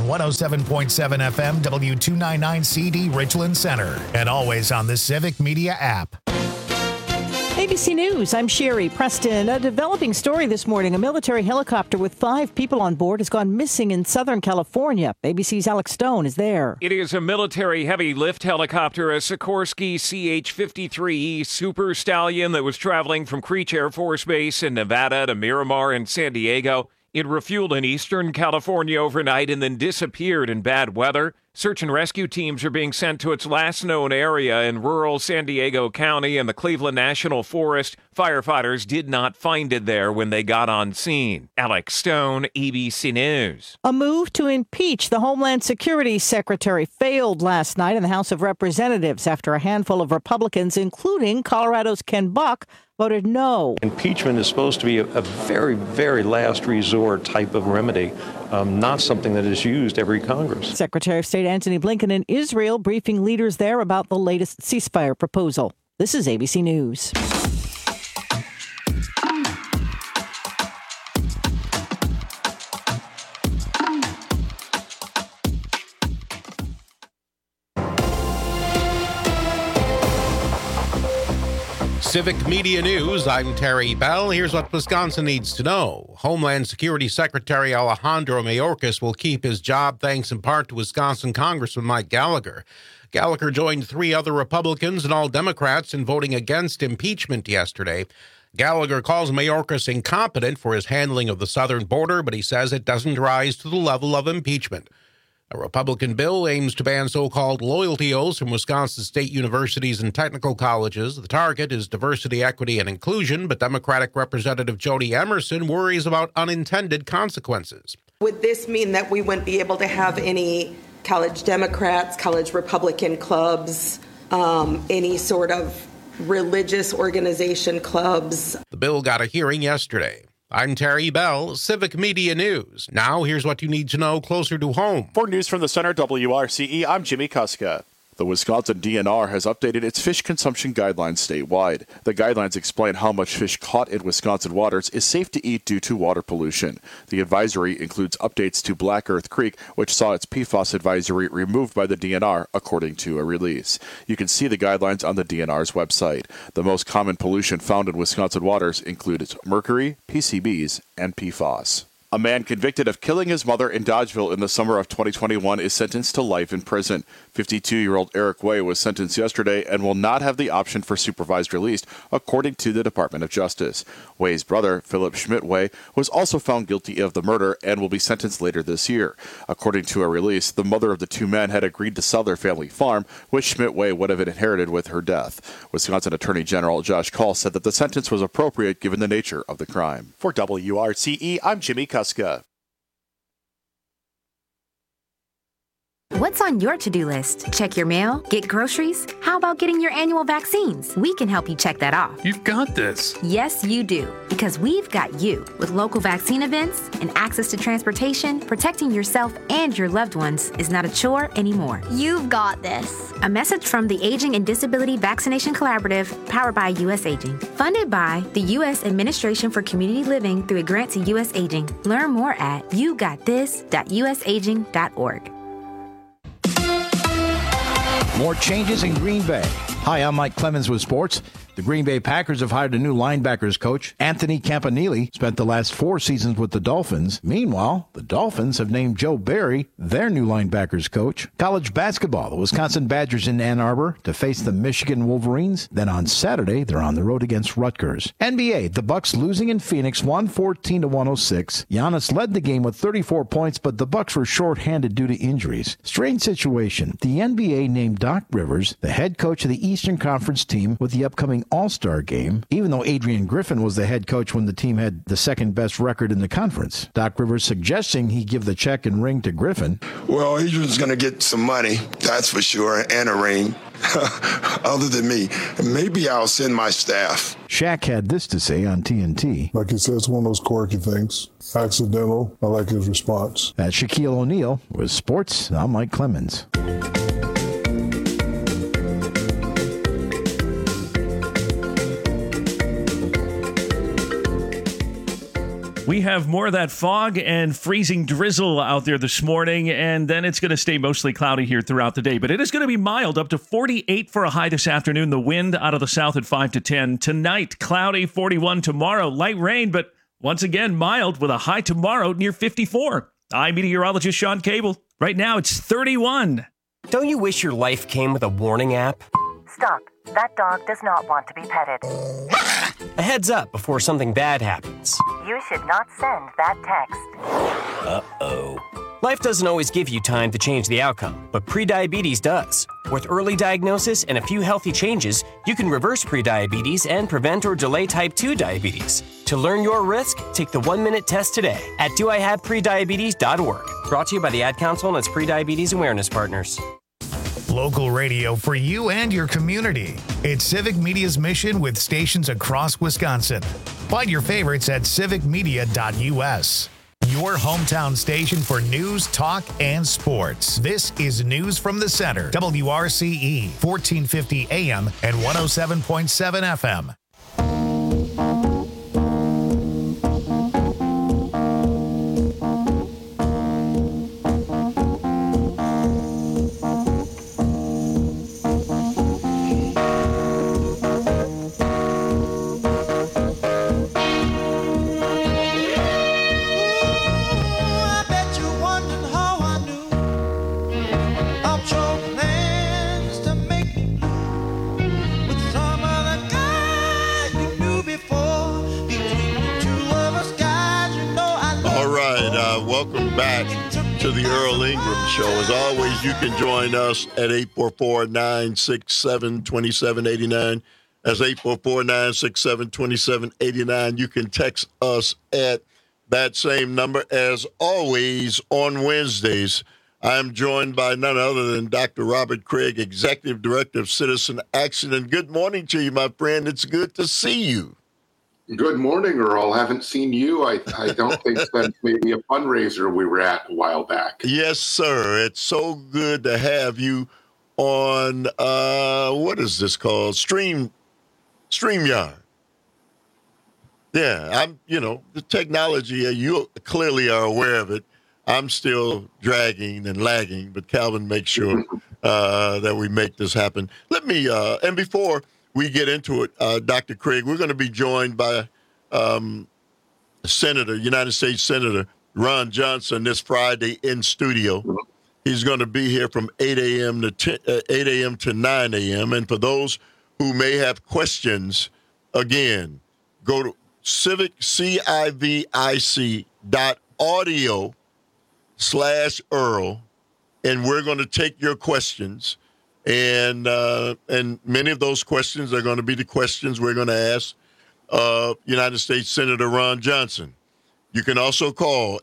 107.7 FM W299CD Richland Center, and always on the Civic Media app. ABC News, I'm Sherry Preston. A developing story this morning. A military helicopter with 5 people on board has gone missing in Southern California. ABC's Alex Stone is there. It is a military heavy lift helicopter, a Sikorsky CH-53E Super Stallion that was traveling from Creech Air Force Base in Nevada to Miramar in San Diego. It refueled in eastern California overnight and then disappeared in bad weather. Search and rescue teams are being sent to its last known area in rural San Diego County and the Cleveland National Forest. Firefighters did not find it there when they got on scene. Alex Stone, ABC News. A move to impeach the Homeland Security Secretary failed last night in the House of Representatives after a handful of Republicans, including Colorado's Ken Buck, voted no. Impeachment is supposed to be a very, very last resort type of remedy, not something that is used every Congress. Secretary of State Antony Blinken in Israel briefing leaders there about the latest ceasefire proposal. This is ABC News. Civic Media News, I'm Terry Bell. Here's what Wisconsin needs to know. Homeland Security Secretary Alejandro Mayorkas will keep his job thanks in part to Wisconsin Congressman Mike Gallagher. Gallagher joined 3 other Republicans and all Democrats in voting against impeachment yesterday. Gallagher calls Mayorkas incompetent for his handling of the southern border, but he says it doesn't rise to the level of impeachment. A Republican bill aims to ban so-called loyalty oaths from Wisconsin state universities and technical colleges. The target is diversity, equity, and inclusion, but Democratic Representative Jody Emerson worries about unintended consequences. Would this mean that we wouldn't be able to have any college Democrats, college Republican clubs, any sort of religious organization clubs? The bill got a hearing yesterday. I'm Terry Bell, Civic Media News. Now, here's what you need to know closer to home. For News from the Center, WRCE, I'm Jimmy Kuska. The Wisconsin DNR has updated its fish consumption guidelines statewide. The guidelines explain how much fish caught in Wisconsin waters is safe to eat due to water pollution. The advisory includes updates to Black Earth Creek, which saw its PFAS advisory removed by the DNR, according to a release. You can see the guidelines on the DNR's website. The most common pollution found in Wisconsin waters includes mercury, PCBs, and PFAS. A man convicted of killing his mother in Dodgeville in the summer of 2021 is sentenced to life in prison. 52-year-old Eric Way was sentenced yesterday and will not have the option for supervised release, according to the Department of Justice. Way's brother, Philip Schmidt Way, was also found guilty of the murder and will be sentenced later this year. According to a release, the mother of the 2 men had agreed to sell their family farm, which Schmidt Way would have inherited with her death. Wisconsin Attorney General Josh Call said that the sentence was appropriate given the nature of the crime. For WRCE, I'm Jimmy Kuska. What's on your to-do list? Check your mail? Get groceries? How about getting your annual vaccines? We can help you check that off. You've got this. Yes, you do. Because we've got you. With local vaccine events and access to transportation, protecting yourself and your loved ones is not a chore anymore. You've got this. A message from the Aging and Disability Vaccination Collaborative, powered by U.S. Aging. Funded by the U.S. Administration for Community Living through a grant to U.S. Aging. Learn more at yougotthis.usaging.org. More changes in Green Bay. Hi, I'm Mike Clemens with sports. The Green Bay Packers have hired a new linebackers coach. Anthony Campanile spent the last 4 seasons with the Dolphins. Meanwhile, the Dolphins have named Joe Barry their new linebackers coach. College basketball, the Wisconsin Badgers in Ann Arbor to face the Michigan Wolverines. Then on Saturday, they're on the road against Rutgers. NBA, the Bucks losing in Phoenix 114-106. Giannis led the game with 34 points, but the Bucks were shorthanded due to injuries. Strange situation. The NBA named Doc Rivers the head coach of the Eastern Conference team with the upcoming All-Star game, even though Adrian Griffin was the head coach when the team had the second best record in the conference. Doc Rivers suggesting he give the check and ring to Griffin. Well, Adrian's going to get some money, that's for sure, and a ring. Other than me, maybe I'll send my staff. Shaq had this to say on TNT. Like he said, it's one of those quirky things. Accidental. I like his response. That's Shaquille O'Neal. With sports, I'm Mike Clemens. We have more of that fog and freezing drizzle out there this morning, and then it's going to stay mostly cloudy here throughout the day. But it is going to be mild, up to 48 for a high this afternoon. The wind out of the south at 5 to 10. Tonight, cloudy, 41 tomorrow. Light rain, but once again, mild with a high tomorrow near 54. I'm meteorologist Sean Cable. Right now, it's 31. Don't you wish your life came with a warning app? Stop. That dog does not want to be petted. A heads up before something bad happens. You should not send that text. Uh-oh. Life doesn't always give you time to change the outcome, but prediabetes does. With early diagnosis and a few healthy changes, you can reverse prediabetes and prevent or delay type 2 diabetes. To learn your risk, take the 1-minute test today at doihaveprediabetes.org. Brought to you by the Ad Council and its prediabetes awareness partners. Local radio for you and your community. It's Civic Media's mission with stations across Wisconsin. Find your favorites at civicmedia.us. Your hometown station for news, talk, and sports. This is News from the Center. WRCE, 1450 AM and 107.7 FM. Welcome back to the Earl Ingram Show. As always, you can join us at 844-967-2789. That's 844-967-2789. You can text us at that same number. As always, on Wednesdays, I'm joined by none other than Dr. Robert Craig, Executive Director of Citizen Action. And good morning to you, my friend. It's good to see you. Good morning, Earl. Haven't seen you, I don't think, since maybe a fundraiser we were at a while back. Yes, sir. It's so good to have you on, what is this called? StreamYard. Yeah, the technology, you clearly are aware of it. I'm still dragging and lagging, but Calvin makes sure that we make this happen. Let me, and before we get into it, Dr. Craig, we're going to be joined by United States Senator Ron Johnson this Friday in studio. He's going to be here from 8 a.m. to 9 a.m. And for those who may have questions, again, go to civic.audio/Earl, and we're going to take your questions. And many of those questions are going to be the questions we're going to ask United States Senator Ron Johnson. You can also call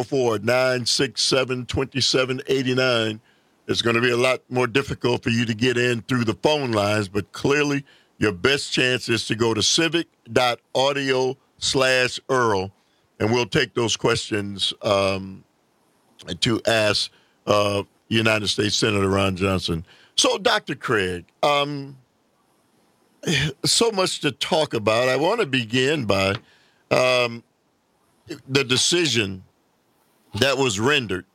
844-967-2789. It's going to be a lot more difficult for you to get in through the phone lines, but clearly your best chance is to go to civic.audio/Earl, and we'll take those questions to ask United States Senator Ron Johnson. So, Dr. Craig, so much to talk about. I want to begin by the decision that was rendered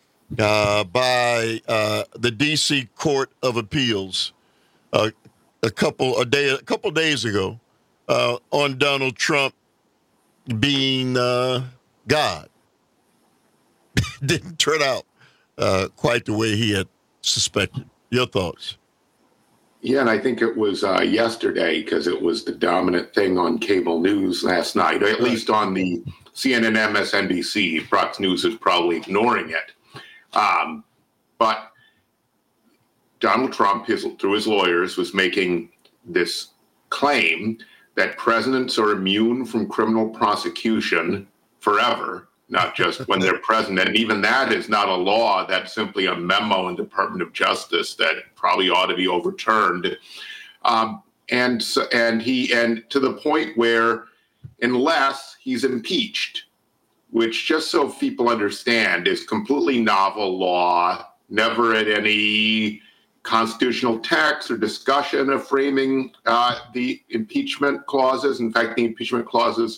by the D.C. Court of Appeals a couple days ago on Donald Trump being God. Didn't turn out quite the way he had suspected. Your thoughts? Yeah, and I think it was yesterday because it was the dominant thing on cable news last night, or at least on the CNN, MSNBC. Fox News is probably ignoring it. But Donald Trump, through his lawyers, was making this claim that presidents are immune from criminal prosecution forever, not just when they're president. And even that is not a law. That's simply a memo in the Department of Justice that probably ought to be overturned. And to the point where, unless he's impeached, which, just so people understand, is completely novel law, never at any constitutional text or discussion of framing the impeachment clauses. In fact, the impeachment clauses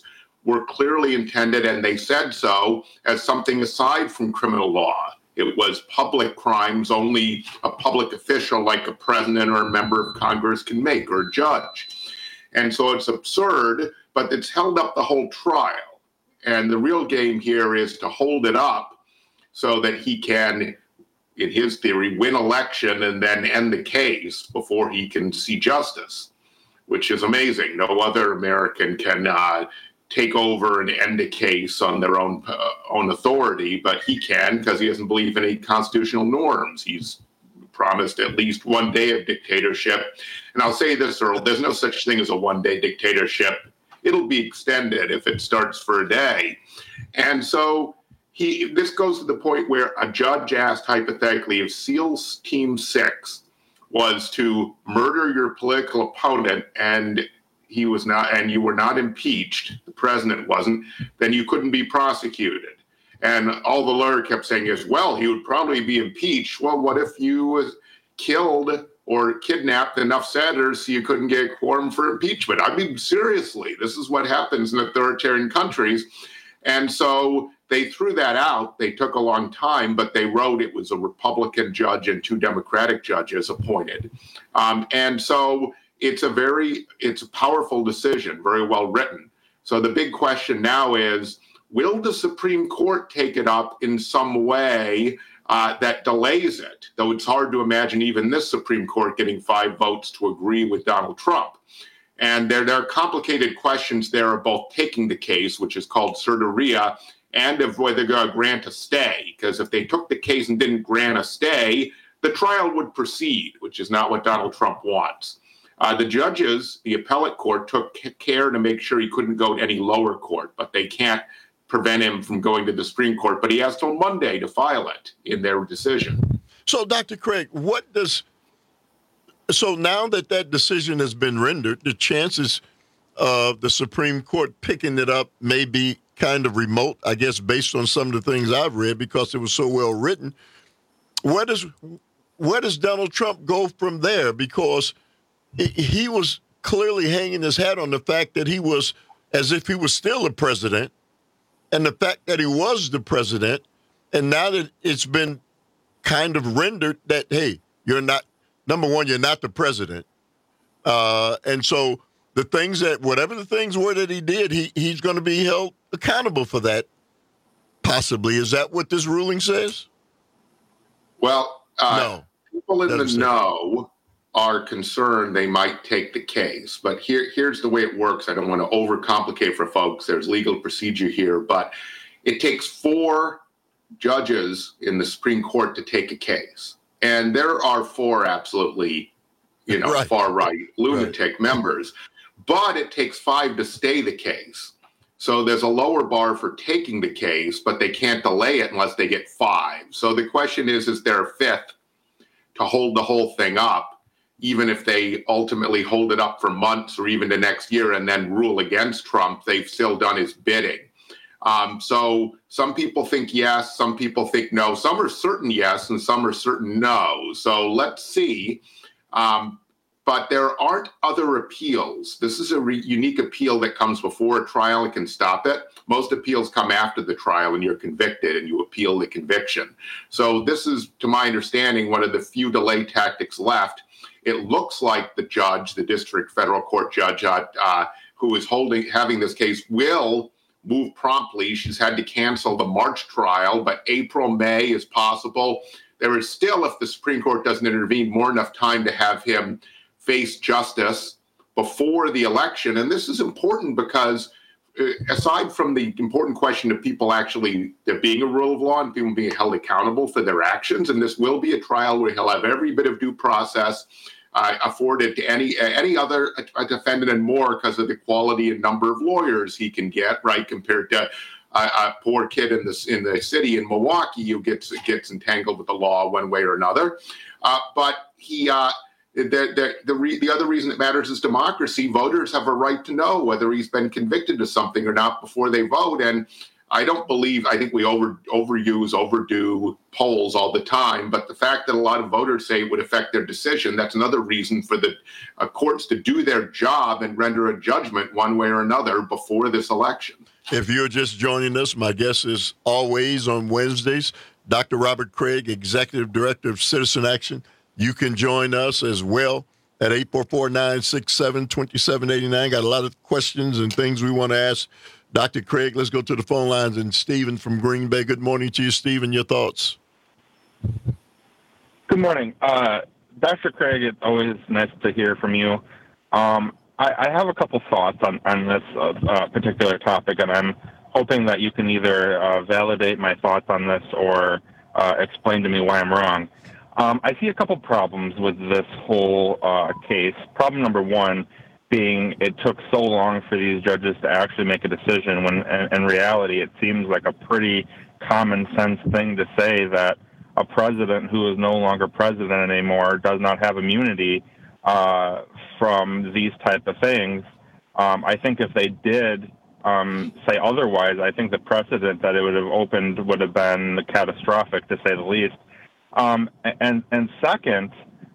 were clearly intended, and they said so, as something aside from criminal law. It was public crimes only a public official like a president or a member of Congress can make, or a judge. And so it's absurd, but it's held up the whole trial. And the real game here is to hold it up so that he can, in his theory, win election and then end the case before he can see justice, which is amazing. No other American can take over and end a case on their own authority, but he can because he doesn't believe in any constitutional norms. He's promised at least one day of dictatorship. And I'll say this, Earl, there's no such thing as a one-day dictatorship. It'll be extended if it starts for a day. And so this goes to the point where a judge asked hypothetically if SEALs Team 6 was to murder your political opponent and he was not, and you were not impeached, the president wasn't, then you couldn't be prosecuted. And all the lawyer kept saying is, well, he would probably be impeached. Well, what if you killed or kidnapped enough senators so you couldn't get a quorum for impeachment? I mean, seriously, this is what happens in authoritarian countries. And so they threw that out. They took a long time, but they wrote it was a Republican judge and 2 Democratic judges appointed. And so it's a powerful decision, very well written. So the big question now is, will the Supreme Court take it up in some way that delays it? Though it's hard to imagine even this Supreme Court getting 5 votes to agree with Donald Trump. And there are complicated questions there of both taking the case, which is called certiorari, and of whether they're going to grant a stay. Because if they took the case and didn't grant a stay, the trial would proceed, which is not what Donald Trump wants. The judges, the appellate court, took care to make sure he couldn't go to any lower court, but they can't prevent him from going to the Supreme Court. But he has till Monday to file it in their decision. So, Dr. Craig, so now that that decision has been rendered, the chances of the Supreme Court picking it up may be kind of remote, I guess, based on some of the things I've read because it was so well written. Where does Donald Trump go from there? Because he was clearly hanging his hat on the fact that he was as if he was still the president, and the fact that he was the president, and now that it's been kind of rendered that, hey, you're not, number one, you're not the president. And so the things that, whatever the things were that he did, he's going to be held accountable for that, possibly. Is that what this ruling says? Well, no. People in the know are concerned they might take the case. But here's the way it works. I don't want to overcomplicate for folks. There's legal procedure here. But it takes 4 judges in the Supreme Court to take a case. And there are 4 absolutely, right, far-right lunatic members. But it takes 5 to stay the case. So there's a lower bar for taking the case, but they can't delay it unless they get 5. So the question is there a 5th to hold the whole thing up? Even if they ultimately hold it up for months or even the next year and then rule against Trump, they've still done his bidding. So some people think yes, some people think no. Some are certain yes and some are certain no. So let's see. But there aren't other appeals. This is a unique appeal that comes before a trial and can stop it. Most appeals come after the trial and you're convicted and you appeal the conviction. So this is, to my understanding, one of the few delay tactics left. It looks like the judge, the district federal court judge who is having this case will move promptly. She's had to cancel the March trial, but April, May is possible. There is still, if the Supreme Court doesn't intervene, more enough time to have him face justice before the election. And this is important because aside from the important question of people actually there being a rule of law and people being held accountable for their actions, and this will be a trial where he'll have every bit of due process afforded to any other defendant and more because of the quality and number of lawyers he can get, right, compared to a poor kid in the city in Milwaukee who gets entangled with the law one way or another. But he. The other reason it matters is democracy. Voters have a right to know whether he's been convicted of something or not before they vote. And I think we overdo polls all the time. But the fact that a lot of voters say it would affect their decision, that's another reason for the courts to do their job and render a judgment one way or another before this election. If you're just joining us, my guest is always on Wednesdays, Dr. Robert Craig, Executive Director of Citizen Action. You can join us as well at 844-967-2789. Got a lot of questions and things we want to ask Dr. Craig. Let's go to the phone lines. And Stephen from Green Bay. Good morning to you, Stephen. Your thoughts? Good morning. Dr. Craig, it's always nice to hear from you. I have a couple thoughts on this particular topic, and I'm hoping that you can either validate my thoughts on this or explain to me why I'm wrong. I see a couple problems with this whole case. Problem number one being it took so long for these judges to actually make a decision when, in reality, it seems like a pretty common sense thing to say that a president who is no longer president anymore does not have immunity from these type of things. I think if they did say otherwise, I think the precedent that it would have opened would have been catastrophic, to say the least. And second,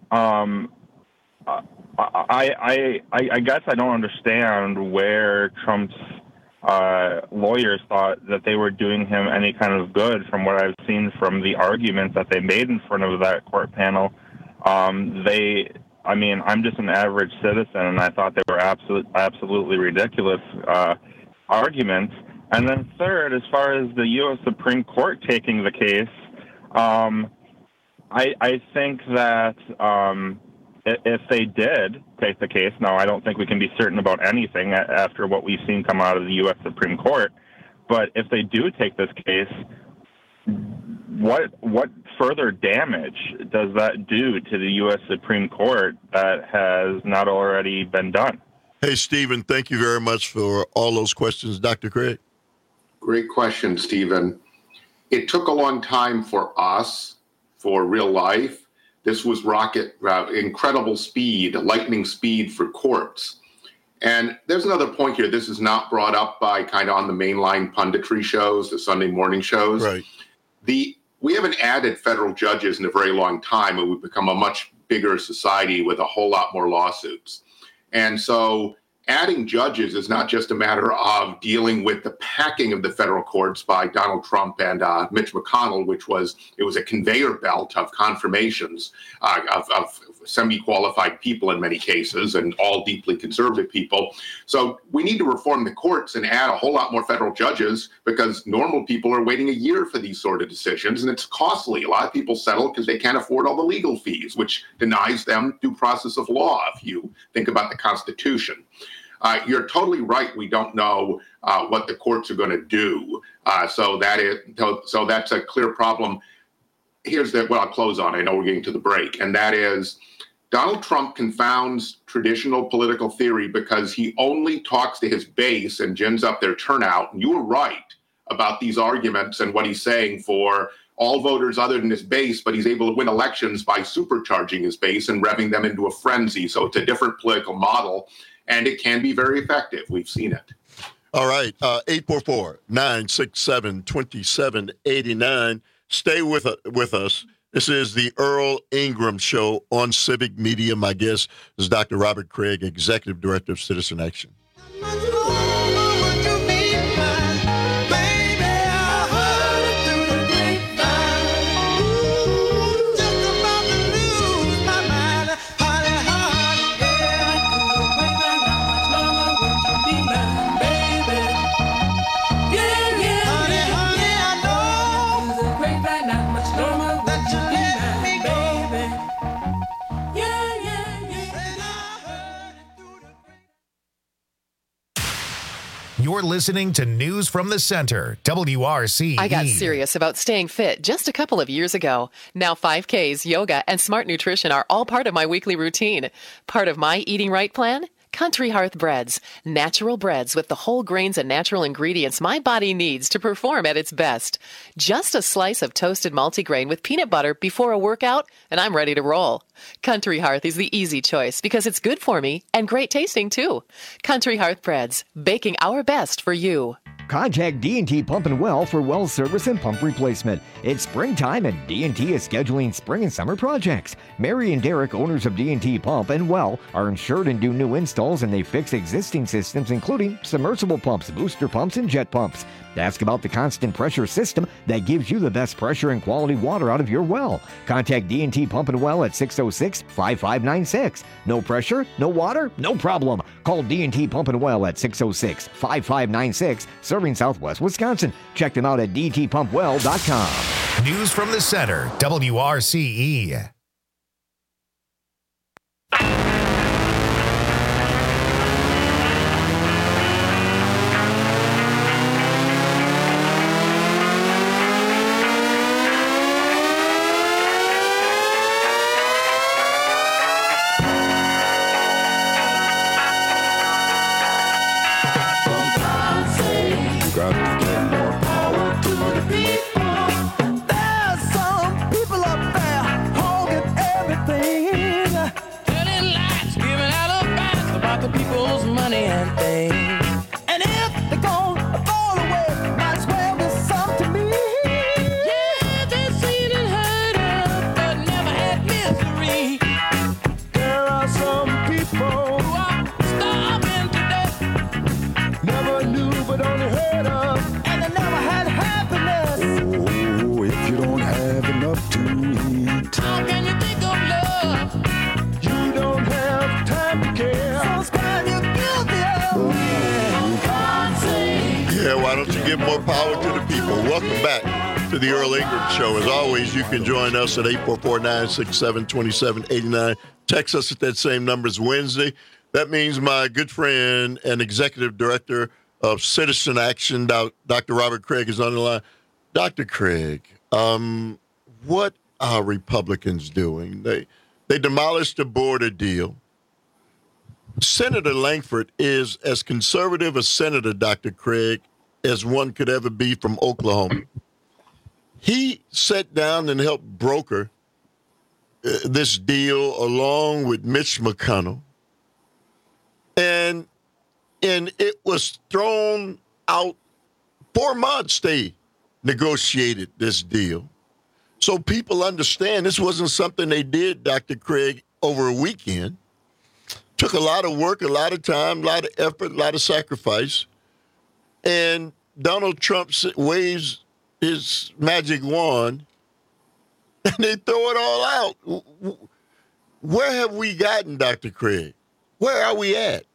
I guess I don't understand where Trump's lawyers thought that they were doing him any kind of good. From what I've seen from the arguments that they made in front of that court panel, I'm just an average citizen, and I thought they were absolutely ridiculous arguments. And then third, as far as the U.S. Supreme Court taking the case, I think that if they did take the case, now I don't think we can be certain about anything after what we've seen come out of the U.S. Supreme Court, but if they do take this case, what further damage does that do to the U.S. Supreme Court that has not already been done? Hey, Stephen, thank you very much for all those questions. Dr. Craig? Great question, Stephen. It took a long time for us, for real life. This was incredible speed, lightning speed for courts. And there's another point here. This is not brought up by kind of on the mainline punditry shows, the Sunday morning shows. Right. We haven't added federal judges in a very long time, and we've become a much bigger society with a whole lot more lawsuits. And so adding judges is not just a matter of dealing with the packing of the federal courts by Donald Trump and Mitch McConnell, it was a conveyor belt of confirmations of semi-qualified people in many cases, and all deeply conservative people. So we need to reform the courts and add a whole lot more federal judges, because normal people are waiting a year for these sort of decisions, and it's costly. A lot of people settle because they can't afford all the legal fees, which denies them due process of law if you think about the Constitution. You're totally right. We don't know what the courts are going to do. So that's a clear problem. Here's what I'll close on. I know we're getting to the break, and that is Donald Trump confounds traditional political theory because he only talks to his base and gins up their turnout. And you were right about these arguments and what he's saying for all voters other than his base, but he's able to win elections by supercharging his base and revving them into a frenzy. So it's a different political model, and it can be very effective. We've seen it. All right, 844-967-2789. Stay with us. This is the Earl Ingram Show on Civic Media. My guest is Dr. Robert Craig, Executive Director of Citizen Action. You're listening to News from the Center, WRCE. I got serious about staying fit just a couple of years ago. Now 5Ks, yoga, and smart nutrition are all part of my weekly routine. Part of my eating right plan? Country Hearth Breads. Natural breads with the whole grains and natural ingredients my body needs to perform at its best. Just a slice of toasted multigrain with peanut butter before a workout, and I'm ready to roll. Country Hearth is the easy choice because it's good for me and great tasting too. Country Hearth Breads, baking our best for you. Contact D&T Pump and Well for well service and pump replacement. It's springtime and D&T is scheduling spring and summer projects. Mary and Derek, owners of D&T Pump and Well, are insured and do new installs, and they fix existing systems including submersible pumps, booster pumps, and jet pumps. Ask about the constant pressure system that gives you the best pressure and quality water out of your well. Contact D&T Pump and Well at 606-5596. No pressure, no water, no problem. Call D&T Pump and Well at 606-5596, serving Southwest Wisconsin. Check them out at dtpumpwell.com. News from the center, WRCE. More power to the people. Welcome back to the Earl Ingram Show. As always, you can join us at 844-967-2789. Text us at that same number. It's Wednesday. That means my good friend and executive director of Citizen Action, Dr. Robert Craig, is on the line. Dr. Craig, what are Republicans doing? They demolished the border deal. Senator Langford is as conservative a senator, Dr. Craig, as one could ever be from Oklahoma. He sat down and helped broker this deal along with Mitch McConnell. And it was thrown out. 4 months they negotiated this deal. So people understand this wasn't something they did, Dr. Craig, over a weekend. Took a lot of work, a lot of time, a lot of effort, a lot of sacrifice. And Donald Trump waves his magic wand, and they throw it all out. Where have we gotten, Dr. Craig? Where are we at?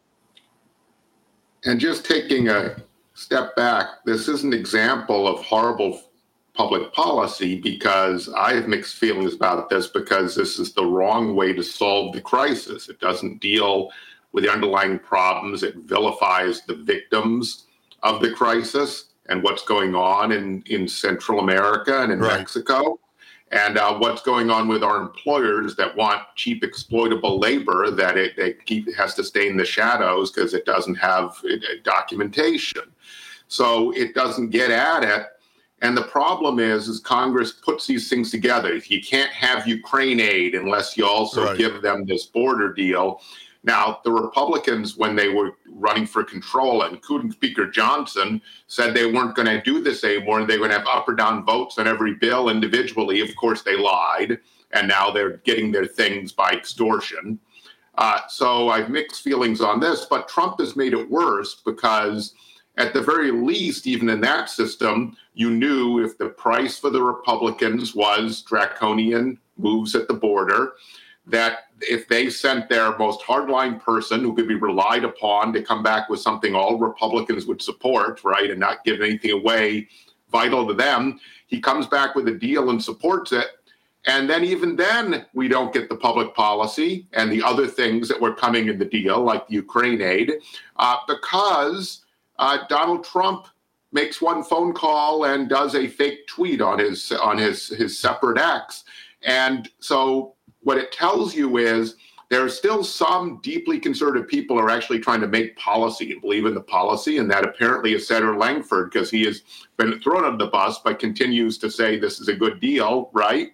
And just taking a step back, this is an example of horrible public policy, because I have mixed feelings about this, because this is the wrong way to solve the crisis. It doesn't deal with the underlying problems. It vilifies the victims of the crisis and what's going on in Central America and in Mexico, and what's going on with our employers that want cheap, exploitable labor that it has to stay in the shadows because it doesn't have documentation. So it doesn't get at it. And the problem is Congress puts these things together. You can't have Ukraine aid unless you also give them this border deal. Now, the Republicans, when they were running for control, including Speaker Johnson, said they weren't going to do this anymore, and they were going to have up or down votes on every bill individually. Of course, they lied, and now they're getting their things by extortion. So I have mixed feelings on this, but Trump has made it worse, because at the very least, even in that system, you knew if the price for the Republicans was draconian moves at the border, that if they sent their most hardline person who could be relied upon to come back with something all Republicans would support, right, and not give anything away vital to them, he comes back with a deal and supports it. And then even then, we don't get the public policy and the other things that were coming in the deal, like the Ukraine aid, because Donald Trump makes one phone call and does a fake tweet on his separate X. And so what it tells you is there are still some deeply conservative people who are actually trying to make policy and believe in the policy, and that apparently is Senator Langford, because he has been thrown under the bus but continues to say this is a good deal, right?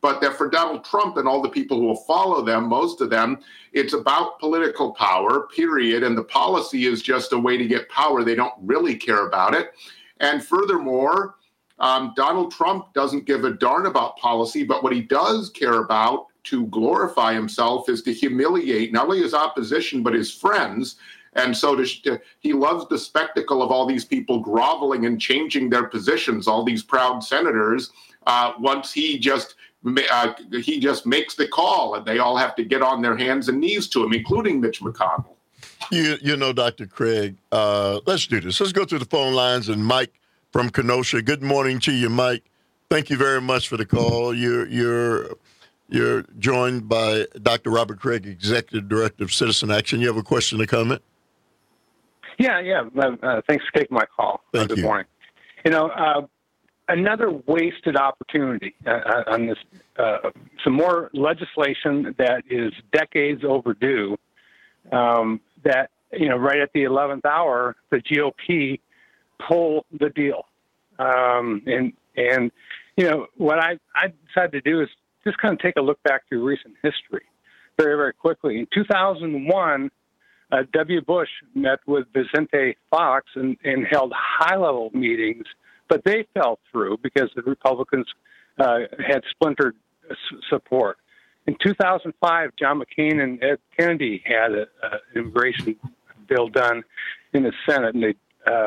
but that for Donald Trump and all the people who will follow them, most of them, it's about political power, period. And the policy is just a way to get power. They don't really care about it. And furthermore, Donald Trump doesn't give a darn about policy, but what he does care about to glorify himself is to humiliate not only his opposition, but his friends. And so he loves the spectacle of all these people groveling and changing their positions, all these proud senators, once he just makes the call and they all have to get on their hands and knees to him, including Mitch McConnell. You know, Dr. Craig, let's do this. Let's go to the phone lines. And Mike from Kenosha, good morning to you, Mike. Thank you very much for the call. You're joined by Dr. Robert Craig, Executive Director of Citizen Action. You have a question or comment? Yeah. Thanks for taking my call. Good morning. You know, another wasted opportunity on this, some more legislation that is decades overdue, that, you know, right at the 11th hour, the GOP pull the deal. And you know, what I decided to do is just kind of take a look back through recent history very, very quickly. In 2001, W. Bush met with Vicente Fox and held high-level meetings, but they fell through because the Republicans had splintered support. In 2005, John McCain and Ed Kennedy had an immigration bill done in the Senate, and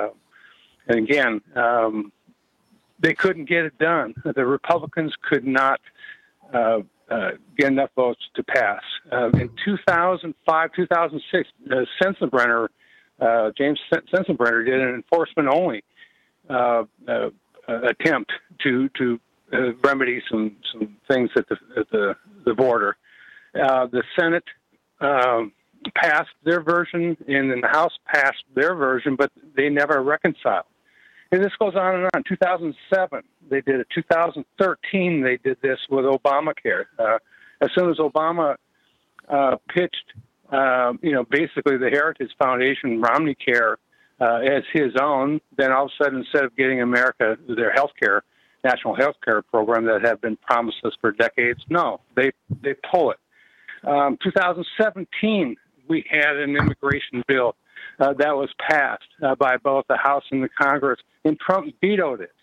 they couldn't get it done. The Republicans could not get enough votes to pass. In 2005, 2006, Sensenbrenner, James Sensenbrenner did an enforcement-only attempt to remedy some things at the border. The Senate passed their version, and then the House passed their version, but they never reconciled. And this goes on and on. 2007, they did it. 2013, they did this with Obamacare. As soon as Obama pitched, basically the Heritage Foundation Romney Care as his own, then all of a sudden, instead of getting America their national health care program that had been promised us for decades, no, they pull it. 2017, we had an immigration bill that was passed by both the House and the Congress, and Trump vetoed it.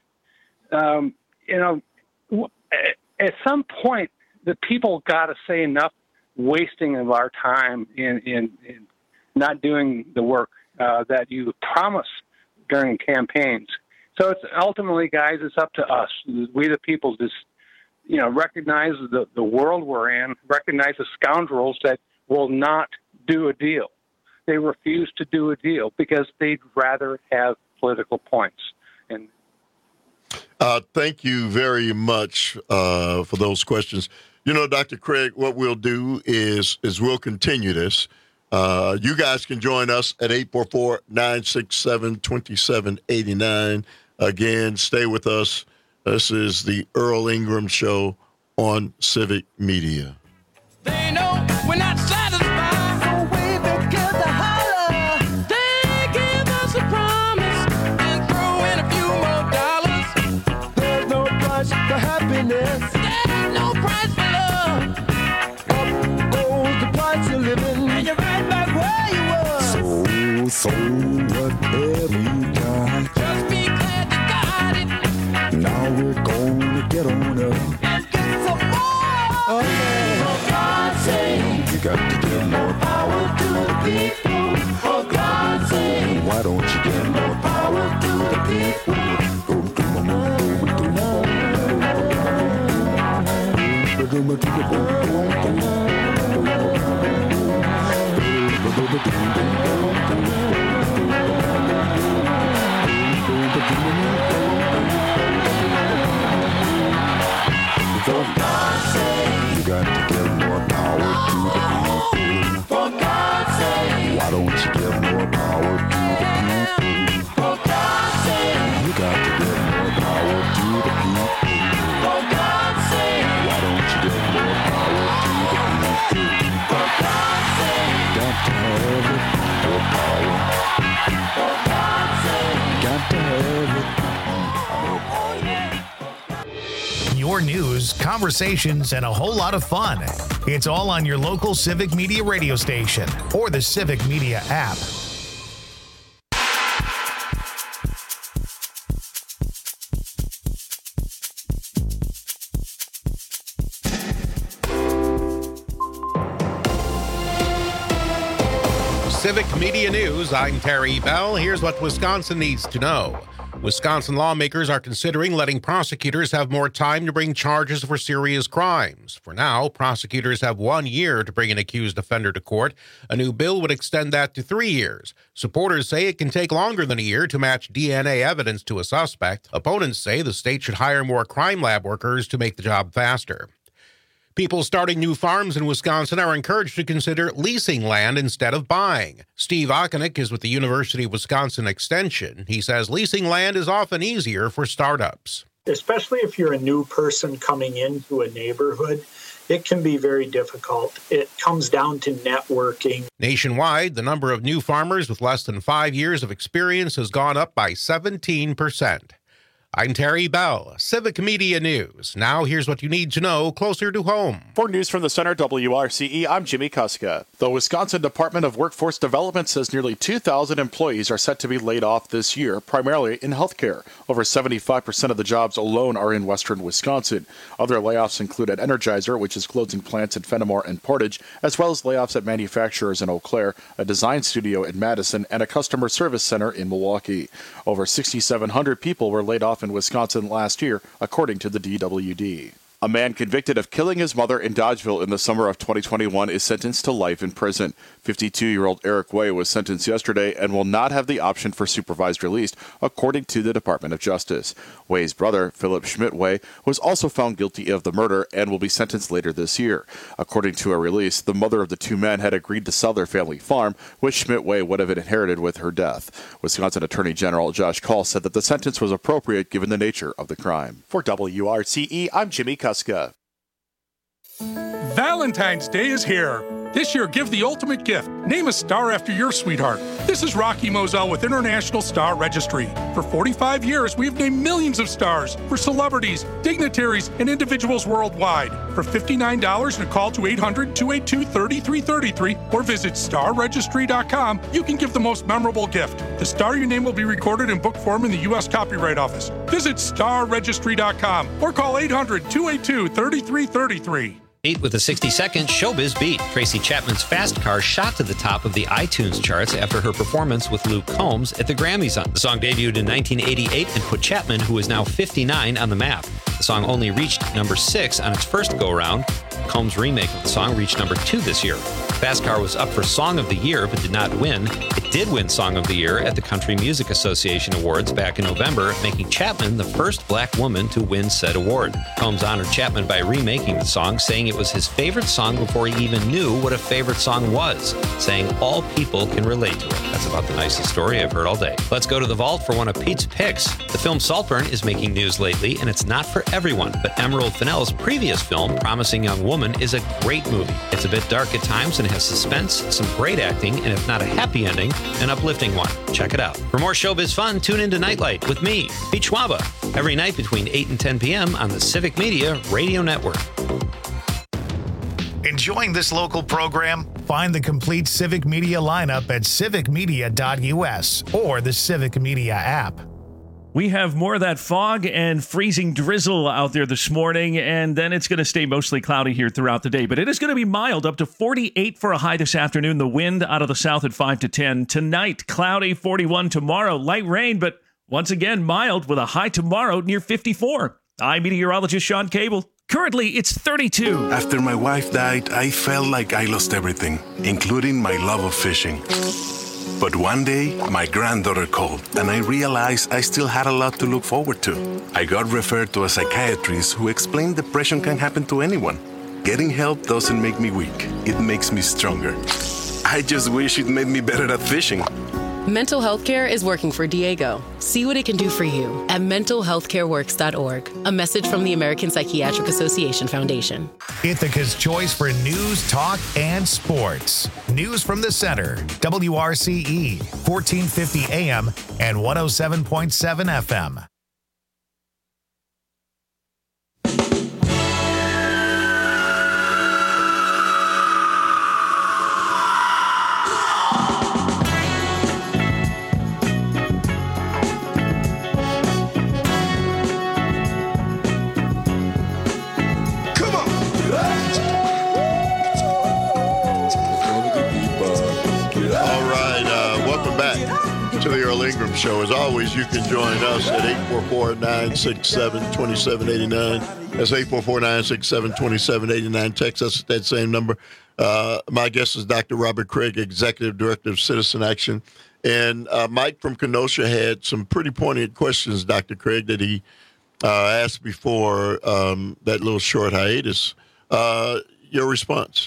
At some point, the people got to say enough wasting of our time in not doing the work that you promise during campaigns. So it's ultimately, guys, it's up to us. We the people just, recognize the world we're in, recognize the scoundrels that will not do a deal. They refuse to do a deal because they'd rather have political points. And thank you very much for those questions. Dr. Craig, what we'll do is we'll continue this. You guys can join us at 844-967-2789. Again, stay with us. This is the Earl Ingram Show on Civic Media. They know we're not satisfied, so we begin to holler. They give us a promise and throw in a few more dollars. There's no price for happiness. There's no price for love. Up goes the price of living, and you're right back where you were. So whatever you got, just be glad you got it. Now we're gonna get on up and get some more. Okay. For God's sake, you got to give more power to the people. For God's sake, why don't you give more power to the people? For God's sake, you got to give more power to the people. For God's sake, why don't you give more power to the people? For God's sake, you got to give more power to the people. For God's sake, why don't you give more power to the people? For God's sake, got to have it, more power. For God's sake, got to have it, more power. your news, conversations, and a whole lot of fun. It's all on your local Civic Media radio station or the Civic Media app. Civic Media News, I'm Terry Bell. Here's what Wisconsin needs to know. Wisconsin lawmakers are considering letting prosecutors have more time to bring charges for serious crimes. For now, prosecutors have 1 year to bring an accused offender to court. A new bill would extend that to 3 years. Supporters say it can take longer than a year to match DNA evidence to a suspect. Opponents say the state should hire more crime lab workers to make the job faster. People starting new farms in Wisconsin are encouraged to consider leasing land instead of buying. Steve Okonik is with the University of Wisconsin Extension. He says leasing land is often easier for startups. Especially if you're a new person coming into a neighborhood, it can be very difficult. It comes down to networking. Nationwide, the number of new farmers with less than 5 years of experience has gone up by 17%. I'm Terry Bell, Civic Media News. Now here's what you need to know closer to home. For News from the Center, WRCE, I'm Jimmy Kuska. The Wisconsin Department of Workforce Development says nearly 2,000 employees are set to be laid off this year, primarily in healthcare. Over 75% of the jobs alone are in western Wisconsin. Other layoffs include at Energizer, which is closing plants in Fenimore and Portage, as well as layoffs at manufacturers in Eau Claire, a design studio in Madison, and a customer service center in Milwaukee. Over 6,700 people were laid off in Wisconsin last year, according to the DWD. A man convicted of killing his mother in Dodgeville in the summer of 2021 is sentenced to life in prison. 52-year-old Eric Way was sentenced yesterday and will not have the option for supervised release, according to the Department of Justice. Way's brother, Philip Schmidt-Way, was also found guilty of the murder and will be sentenced later this year. According to a release, the mother of the two men had agreed to sell their family farm, which Schmidt-Way would have inherited with her death. Wisconsin Attorney General Josh Kaul said that the sentence was appropriate given the nature of the crime. For WRCE, I'm Jimmy Kuska. Valentine's Day is here. This year, give the ultimate gift. Name a star after your sweetheart. This is Rocky Moselle with International Star Registry. For 45 years, we've named millions of stars for celebrities, dignitaries, and individuals worldwide. For $59 and a call to 800-282-3333 or visit starregistry.com, you can give the most memorable gift. The star your name will be recorded in book form in the U.S. Copyright Office. Visit starregistry.com or call 800-282-3333. With a 60-second Showbiz Beat. Tracy Chapman's Fast Car shot to the top of the iTunes charts after her performance with Luke Combs at the Grammys. The song debuted in 1988 and put Chapman, who is now 59, on the map. The song only reached number 6 on its first go-round. Combs' remake of the song reached number 2 this year. Fast Car was up for Song of the Year but did not win. It did win Song of the Year at the Country Music Association Awards back in November, making Chapman the first black woman to win said award. Combs honored Chapman by remaking the song, saying it was his favorite song before he even knew what a favorite song was, saying all people can relate to it. That's about the nicest story I've heard all day. Let's go to the vault for one of Pete's picks. The film Saltburn is making news lately, and it's not for everyone, but Emerald Fennell's previous film, Promising Young Woman, is a great movie. It's a bit dark at times and has suspense, some great acting, and if not a happy ending, an uplifting one. Check it out. For more showbiz fun, tune into Nightlight with me, Pete Schwaba, every night between 8 and 10 p.m. on the Civic Media Radio Network. Enjoying this local program? Find the complete Civic Media lineup at civicmedia.us or the Civic Media app. We have more of that fog and freezing drizzle out there this morning, and then it's going to stay mostly cloudy here throughout the day. But it is going to be mild, up to 48 for a high this afternoon. The wind out of the south at 5 to 10. Tonight, cloudy, 41 tomorrow. Light rain, but once again, mild with a high tomorrow near 54. I'm meteorologist Sean Cable. Currently, it's 32. After my wife died, I felt like I lost everything, including my love of fishing. But one day, my granddaughter called, and I realized I still had a lot to look forward to. I got referred to a psychiatrist who explained depression can happen to anyone. Getting help doesn't make me weak. It makes me stronger. I just wish it made me better at fishing. Mental health care is working for Diego. See what it can do for you at mentalhealthcareworks.org. A message from the American Psychiatric Association Foundation. Ithaca's choice for news, talk, and sports. News from the Center. WRCE, 1450 AM and 107.7 FM. to the Earl Ingram Show. As always, you can join us at 844-967-2789. That's 844-967-2789. Text us at that same number. My guest is Dr. Robert Craig, Executive Director of Citizen Action. And Mike from Kenosha had some pretty poignant questions, Dr. Craig, that he asked before that little short hiatus. Your response?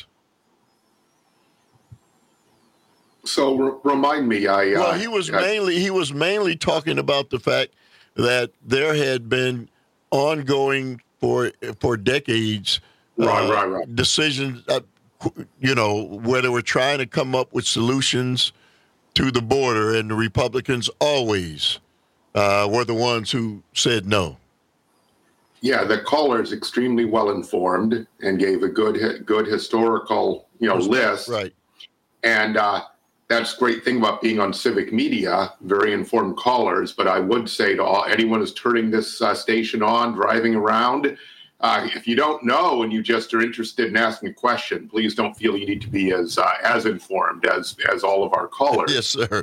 So remind me. He was mainly talking about the fact that there had been ongoing for decades decisions, where they were trying to come up with solutions to the border, and the Republicans always were the ones who said no. Yeah, the caller is extremely well informed and gave a good historical list. Right. And that's the great thing about being on civic media, very informed callers. But I would say to anyone who's turning this station on, driving around, if you don't know and you just are interested in asking a question, please don't feel you need to be as informed as all of our callers. Yes, sir.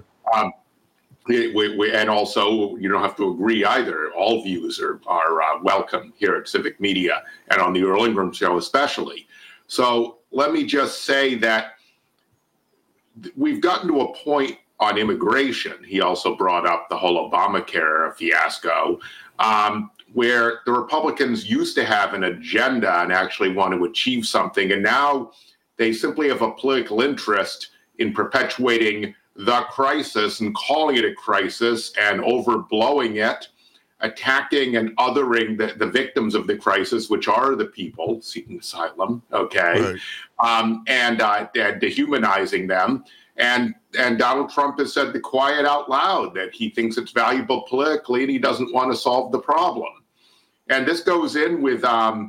And also, you don't have to agree either. All views are welcome here at Civic Media and on the Earl Ingram Show especially. So let me just say that we've gotten to a point on immigration. He also brought up the whole Obamacare fiasco, where the Republicans used to have an agenda and actually want to achieve something. And now they simply have a political interest in perpetuating the crisis and calling it a crisis and overblowing it, attacking and othering the victims of the crisis, which are the people seeking asylum, okay, right. And dehumanizing them. And Donald Trump has said the quiet out loud that he thinks it's valuable politically and he doesn't want to solve the problem. And this goes in with the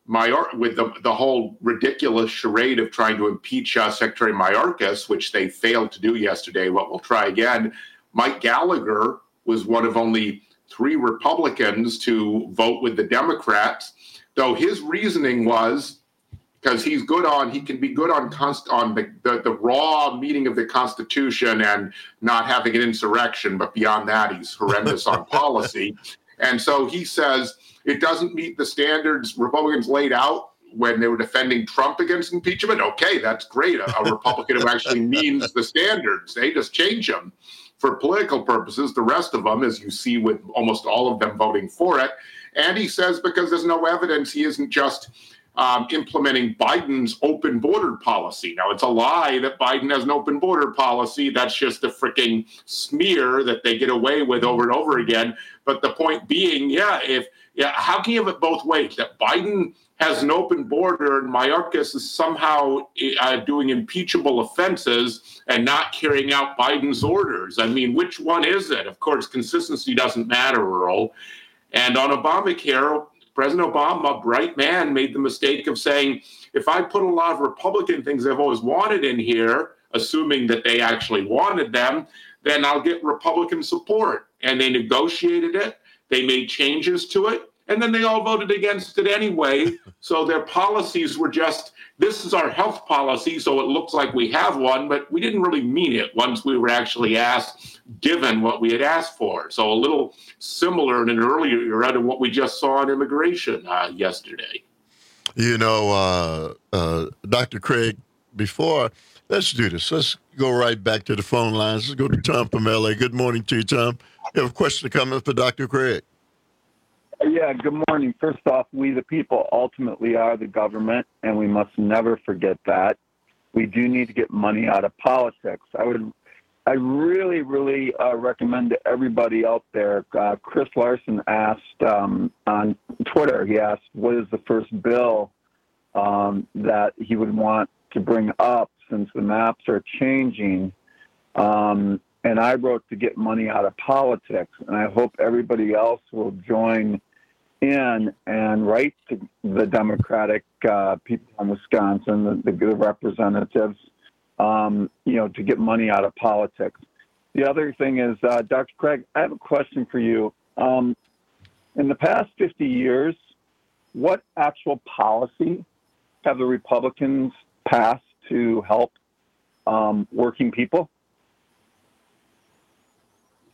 whole ridiculous charade of trying to impeach Secretary Mayorkas, which they failed to do yesterday, but we'll try again. Mike Gallagher was one of only 3 Republicans to vote with the Democrats, though his reasoning was because he can be good on the raw meaning of the Constitution and not having an insurrection, but beyond that, he's horrendous on policy. And so he says it doesn't meet the standards Republicans laid out when they were defending Trump against impeachment. Okay, that's great. A Republican who actually means the standards. They just change them for political purposes. The rest of them, as you see with almost all of them voting for it. And he says because there's no evidence, he isn't just implementing Biden's open border policy. Now, it's a lie that Biden has an open border policy. That's just a freaking smear that they get away with over and over again. But the point being, how can you have it both ways? That Biden has an open border and Mayorkas is somehow doing impeachable offenses and not carrying out Biden's orders. I mean, which one is it? Of course, consistency doesn't matter, Earl. And on Obamacare, President Obama, a bright man, made the mistake of saying, if I put a lot of Republican things I've always wanted in here, assuming that they actually wanted them, then I'll get Republican support. And they negotiated it. They made changes to it. And then they all voted against it anyway. So their policies were just, this is our health policy, so it looks like we have one, but we didn't really mean it once we were actually given what we had asked for. So a little similar in an earlier era to what we just saw on immigration yesterday. Dr. Craig, let's do this. Let's go right back to the phone lines. Let's go to Tom from L.A. Good morning to you, Tom. You have a question coming for Dr. Craig. Yeah, good morning. First off, we the people ultimately are the government, and we must never forget that. We do need to get money out of politics. I really recommend to everybody out there, Chris Larson asked on Twitter, he asked, what is the first bill that he would want to bring up since the maps are changing? And I wrote to get money out of politics, and I hope everybody else will join in and write to the Democratic people in Wisconsin, the representatives, to get money out of politics. The other thing is, Dr. Craig, I have a question for you. In the past 50 years, what actual policy have the Republicans passed to help working people?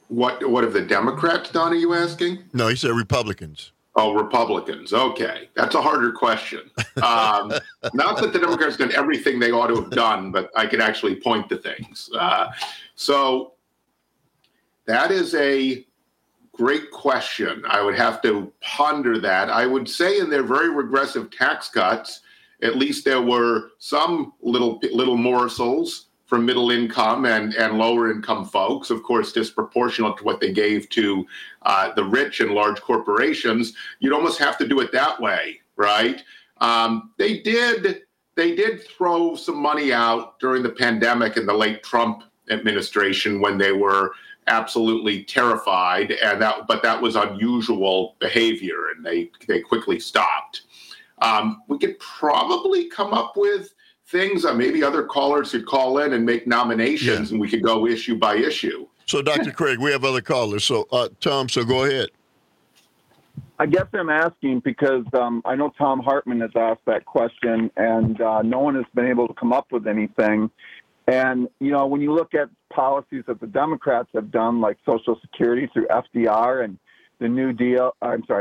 What have the Democrats done, are you asking? No, he said Republicans. Oh, Republicans. Okay. That's a harder question. Not that the Democrats done everything they ought to have done, but I could actually point to things. So that is a great question. I would have to ponder that. I would say in their very regressive tax cuts, at least there were some little morsels for middle income and lower income folks, of course, disproportionate to what they gave to the rich and large corporations. You'd almost have to do it that way, right? They did throw some money out during the pandemic in the late Trump administration when they were absolutely terrified, but that was unusual behavior, and they quickly stopped. We could probably come up with things, maybe other callers could call in and make nominations, and we could go issue by issue. So, Dr. Craig, we have other callers. So, Tom, so go ahead. I guess I'm asking because I know Tom Hartman has asked that question, and no one has been able to come up with anything. And, when you look at policies that the Democrats have done, like Social Security through FDR and the New Deal,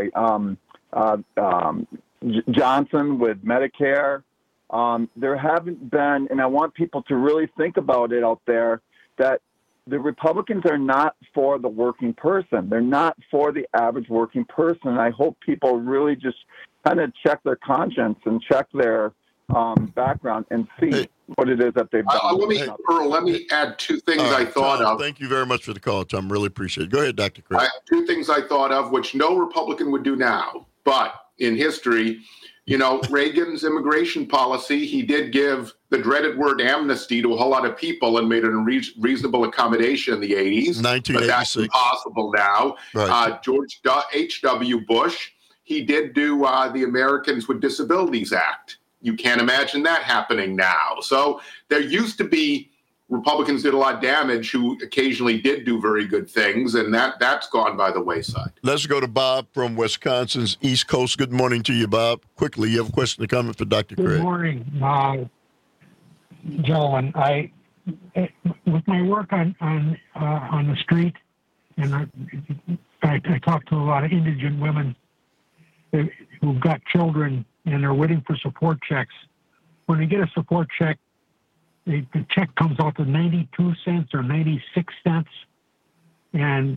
Johnson with Medicare, there haven't been, and I want people to really think about it out there, that the Republicans are not for the working person. They're not for the average working person. And I hope people really just kind of check their conscience and check their background and see what it is that they've done. Let me add two things I thought Tom, of. Thank you very much for the call, Tom. Really appreciate it. Go ahead, Dr. Craig. Two things I thought of, which no Republican would do now, but in history, Reagan's immigration policy, he did give the dreaded word amnesty to a whole lot of people and made it a reasonable accommodation in the 80s. 1986. But that's impossible now. Right. George H.W. Bush, he did do the Americans with Disabilities Act. You can't imagine that happening now. So there used to be Republicans did a lot of damage who occasionally did do very good things, and that's gone by the wayside. Let's go to Bob from Wisconsin's East Coast. Good morning to you, Bob. Quickly, you have a question or comment for Dr. Craig. Good morning, gentlemen. With my work on the street, and I talk to a lot of indigent women who've got children and they're waiting for support checks. When they get a support check, the check comes out to 92 cents or 96 cents, and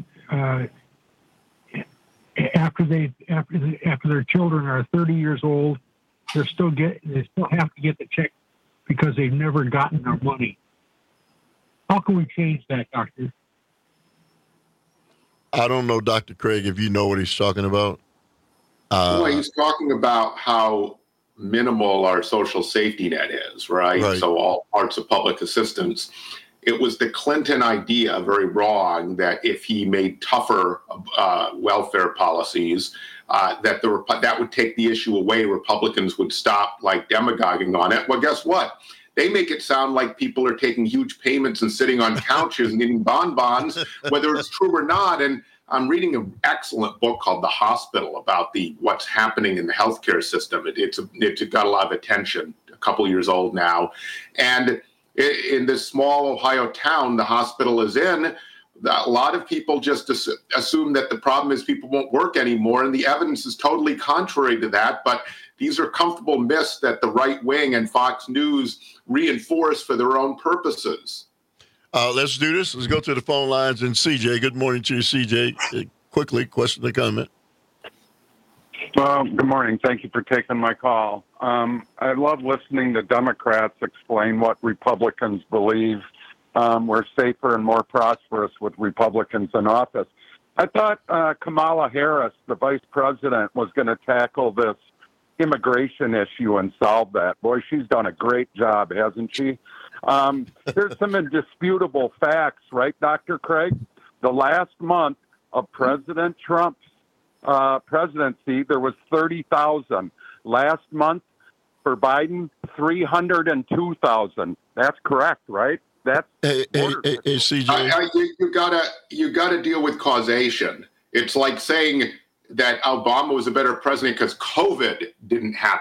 after their children are 30 years old, they still have to get the check because they've never gotten their money. How can we change that, Doctor? I don't know, Dr. Craig, if you know what he's talking about. Well, he's talking about how minimal our social safety net is, right? So all parts of public assistance. It was the Clinton idea, very wrong, that if he made tougher welfare policies, that would take the issue away. Republicans would stop demagoguing on it. Well, guess what? They make it sound like people are taking huge payments and sitting on couches and getting bonbons, whether it's true or not. And I'm reading an excellent book called The Hospital about what's happening in the healthcare system. It's got a lot of attention, a couple years old now. And in this small Ohio town the hospital is in, a lot of people just assume that the problem is people won't work anymore, and the evidence is totally contrary to that. But these are comfortable myths that the right wing and Fox News reinforce for their own purposes. Let's do this. Let's go to the phone lines. And CJ, good morning to you, CJ. Quickly, question or comment? Good morning. Thank you for taking my call. I love listening to Democrats explain what Republicans believe. We're safer and more prosperous with Republicans in office. I thought Kamala Harris, the vice president, was going to tackle this immigration issue and solve that. Boy, she's done a great job, hasn't she? There's some indisputable facts, right, Dr. Craig? The last month of President Trump's presidency, there was 30,000. Last month for Biden, 302,000. That's correct, right? That's CJ. You gotta deal with causation. It's like saying that Obama was a better president because COVID didn't happen.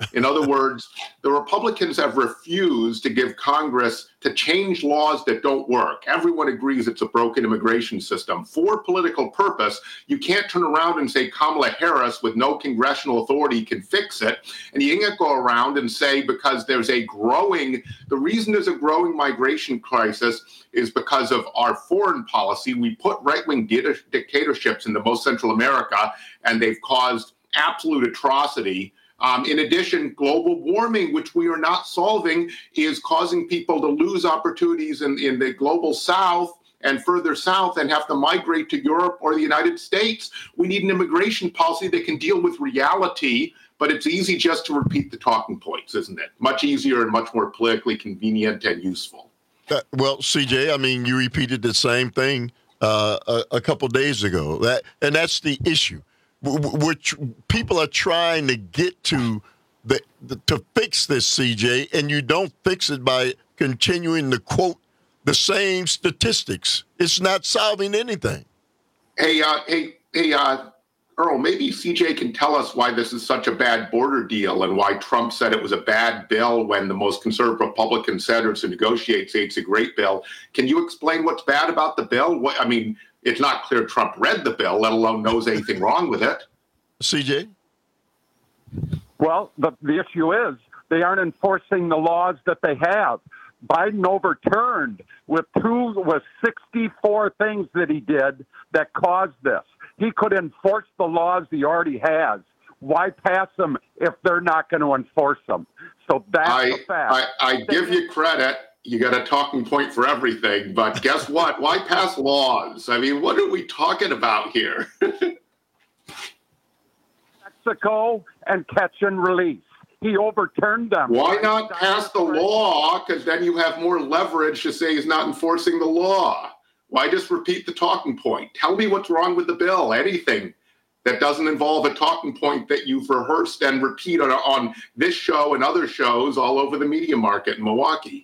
In other words, the Republicans have refused to give Congress to change laws that don't work. Everyone agrees it's a broken immigration system. For political purpose, you can't turn around and say Kamala Harris with no congressional authority can fix it. And you can't go around and say because the reason there's a growing migration crisis is because of our foreign policy. We put right-wing dictatorships into most Central America, and they've caused absolute atrocity. In addition, global warming, which we are not solving, is causing people to lose opportunities in the global south and further south and have to migrate to Europe or the United States. We need an immigration policy that can deal with reality, but it's easy just to repeat the talking points, isn't it? Much easier and much more politically convenient and useful. Well, CJ, I mean, you repeated the same thing a couple days ago, and that's the issue. Which people are trying to get to to fix this, CJ, and you don't fix it by continuing to quote the same statistics. It's not solving anything. Hey, Earl, maybe CJ can tell us why this is such a bad border deal and why Trump said it was a bad bill when the most conservative Republican senators to negotiate say it's a great bill. Can you explain what's bad about the bill? It's not clear Trump read the bill, let alone knows anything wrong with it. CJ? Well, the issue is they aren't enforcing the laws that they have. Biden overturned with 64 things that he did that caused this. He could enforce the laws he already has. Why pass them if they're not going to enforce them? So that's a fact. I give you credit. You got a talking point for everything, but guess what? Why pass laws? I mean, what are we talking about here? Mexico and catch and release. He overturned them. Why not pass the law? Because then you have more leverage to say he's not enforcing the law. Why just repeat the talking point? Tell me what's wrong with the bill. Anything that doesn't involve a talking point that you've rehearsed and repeat on this show and other shows all over the media market in Milwaukee.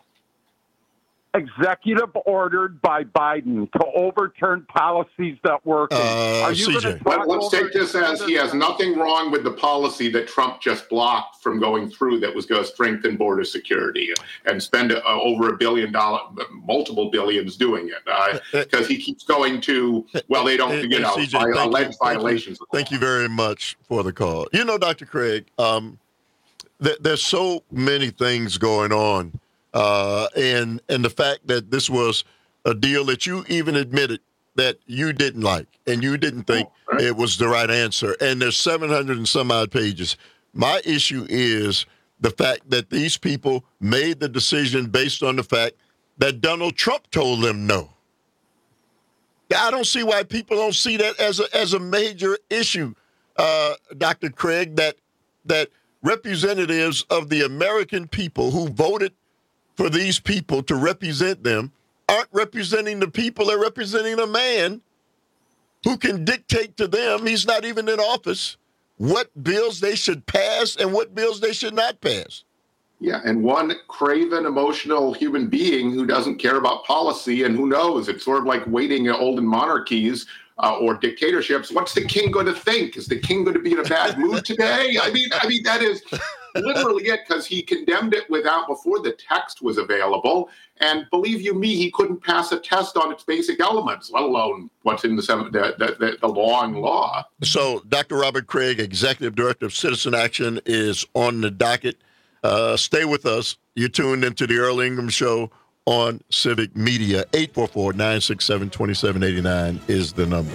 Executive ordered by Biden to overturn policies that work. Let's take this as he has nothing wrong with the policy that Trump just blocked from going through that was going to strengthen border security and spend over $1 billion, multiple billions doing it because he keeps going to, they don't, CJ, alleged violations. Thank you very much for the call. Dr. Craig, there's so many things going on. And the fact that this was a deal that you even admitted that you didn't like and you didn't think it was the right answer. And there's 700 and some odd pages. My issue is the fact that these people made the decision based on the fact that Donald Trump told them no. I don't see why people don't see that as a major issue, Dr. Craig, that representatives of the American people who voted for these people to represent them aren't representing the people. They're representing a man who can dictate to them, he's not even in office, what bills they should pass and what bills they should not pass. Yeah, and one craven, emotional human being who doesn't care about policy, and who knows, it's sort of like waiting in olden monarchies or dictatorships. What's the king going to think? Is the king going to be in a bad mood today? I mean, that is literally it, because he condemned it before the text was available. And believe you me, he couldn't pass a test on its basic elements, let alone what's in the long law. So Dr. Robert Craig, Executive Director of Citizen Action, is on the docket. Stay with us. You're tuned into the Earl Ingram Show on Civic Media. 844-967-2789 is the number.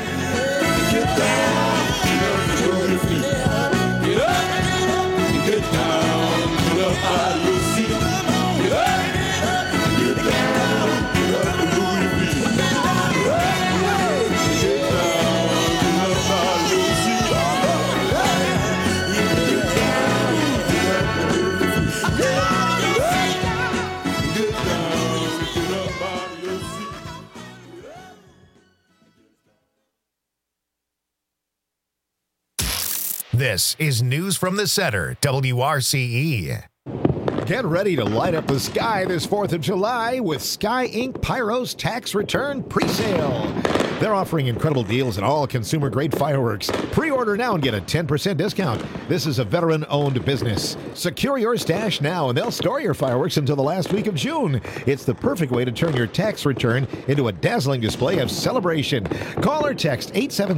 This is News from the Center, WRCE. Get ready to light up the sky this 4th of July with Sky Ink Pyro's tax return presale. They're offering incredible deals on all consumer-grade fireworks. Pre-order now and get a 10% discount. This is a veteran-owned business. Secure your stash now, and they'll store your fireworks until the last week of June. It's the perfect way to turn your tax return into a dazzling display of celebration. Call or text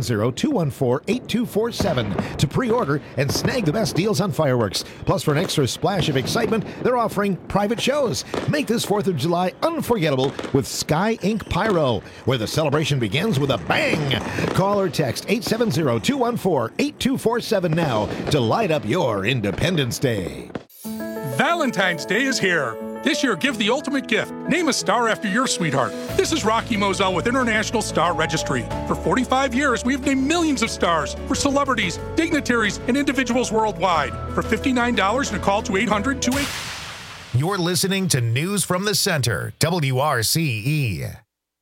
870-214-8247 to pre-order and snag the best deals on fireworks. Plus, for an extra splash of excitement, they're offering private shows. Make this 4th of July unforgettable with Sky Ink Pyro, where the celebration begins with a bang. Call or text 870-214-8247 now to light up your Independence Day. Valentine's Day is here. This year, give the ultimate gift. Name a star after your sweetheart. This is Rocky Moselle with International Star Registry. For 45 years, we've named millions of stars for celebrities, dignitaries, and individuals worldwide. For $59 and a call to 800-28... You're listening to News from the Center, WRCE.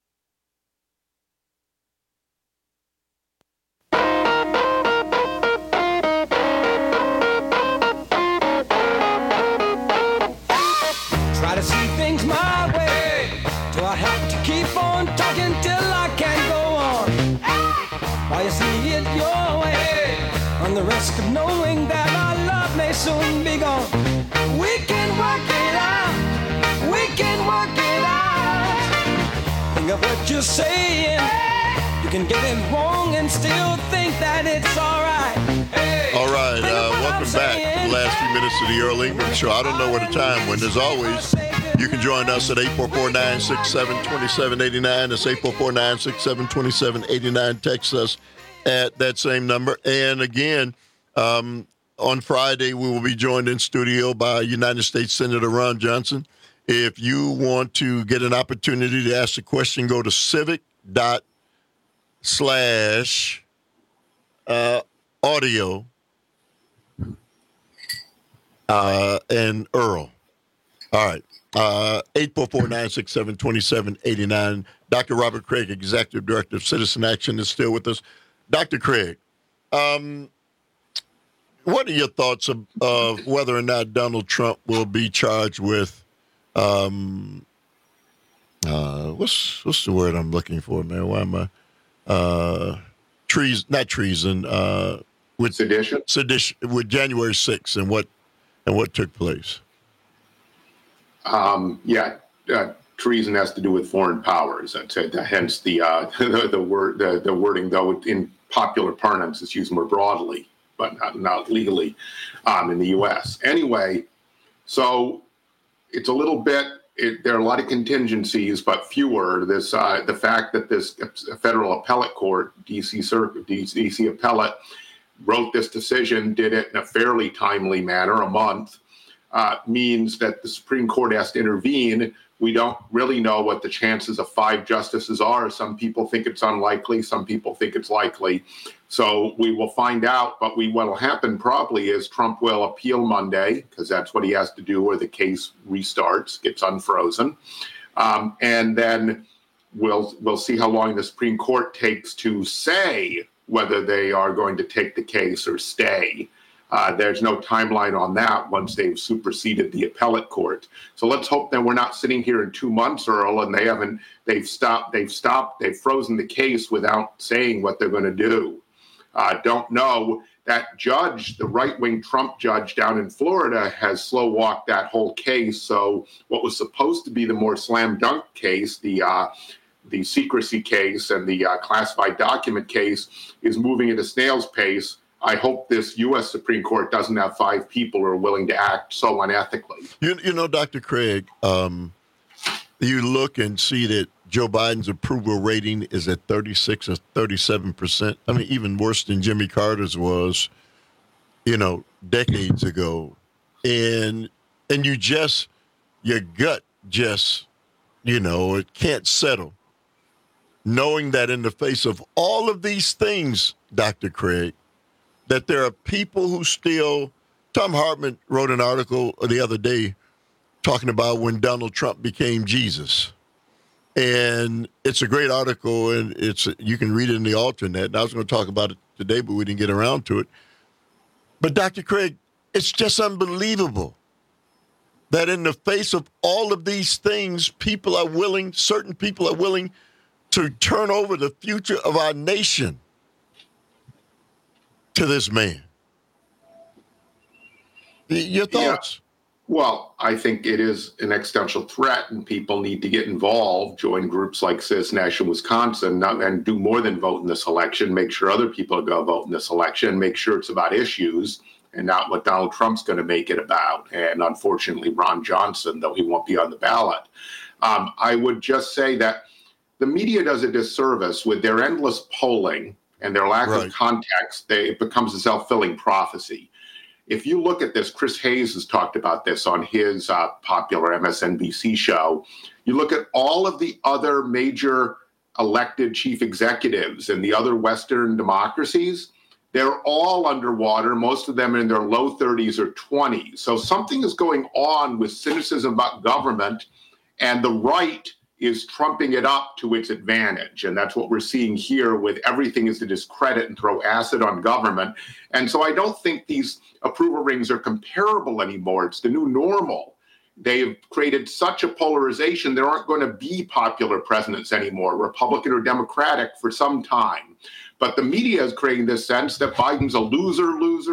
Try to see things my way. Do I have to keep on talking till I can't go on? While you see it your way, on the risk of knowing that our love may soon be gone. We can work it out. We can work it out. Think of what you're saying. You can get it wrong and still think that it's all right. Hey, all right, welcome back to the last few minutes of the Earl Ingram Show. I don't know what the time went. As always, you can join us at 844-967-2789. That's 844-967-2789. Text us at that same number. And again, on Friday, we will be joined in studio by United States Senator Ron Johnson. If you want to get an opportunity to ask a question, go to civic.com/audio and Earl. All right. 844-967-2789. Dr. Robert Craig, Executive Director of Citizen Action, is still with us. Dr. Craig, what are your thoughts of whether or not Donald Trump will be charged with what's the word I'm looking for, man? Why am I not treason, with sedition with January 6th and what took place? Treason has to do with foreign powers. Hence the wording, though in popular parlance, is used more broadly, but not legally in the U.S. Anyway, so it's a little bit. There are a lot of contingencies, but fewer. The fact that this federal appellate court, DC appellate, wrote this decision, did it in a fairly timely manner, a month, means that the Supreme Court has to intervene. We don't really know what the chances of 5 justices are. Some people think it's unlikely. Some people think it's likely. So we will find out. But what will happen probably is Trump will appeal Monday, because that's what he has to do, or the case restarts, gets unfrozen. And then we'll see how long the Supreme Court takes to say whether they are going to take the case or stay. There's no timeline on that once they've superseded the appellate court. So let's hope that we're not sitting here in 2 months, Earl, and they've frozen the case without saying what they're going to do. Don't know. That judge, the right-wing Trump judge down in Florida, has slow-walked that whole case. So what was supposed to be the more slam dunk case, the secrecy case and the classified document case, is moving at a snail's pace. I hope this U.S. Supreme Court doesn't have 5 people who are willing to act so unethically. You know, Dr. Craig, you look and see that Joe Biden's approval rating is at 36 or 37%. I mean, even worse than Jimmy Carter's was, decades ago. And your gut just, it can't settle. Knowing that in the face of all of these things, Dr. Craig, that there are people who still, Tom Hartman wrote an article the other day talking about when Donald Trump became Jesus. And it's a great article, and you can read it in the alternate. And I was going to talk about it today, but we didn't get around to it. But Dr. Craig, it's just unbelievable that in the face of all of these things, certain people are willing to turn over the future of our nation to this man. Your thoughts? Yeah. Well, I think it is an existential threat, and people need to get involved, join groups like Citizen Action Wisconsin, and do more than vote in this election, make sure other people go vote in this election, make sure it's about issues and not what Donald Trump's going to make it about. And unfortunately, Ron Johnson, though he won't be on the ballot. I would just say that the media does a disservice with their endless polling and their lack of context. It becomes a self-fulfilling prophecy. If you look at this, Chris Hayes has talked about this on his popular MSNBC show. You look at all of the other major elected chief executives in the other Western democracies, they're all underwater. Most of them are in their low 30s or 20s. So something is going on with cynicism about government, and the right is trumping it up to its advantage. And that's what we're seeing here with everything is to discredit and throw acid on government. And so I don't think these approval ratings are comparable anymore. It's the new normal. They've created such a polarization, there aren't going to be popular presidents anymore, Republican or Democratic, for some time. But the media is creating this sense that Biden's a loser,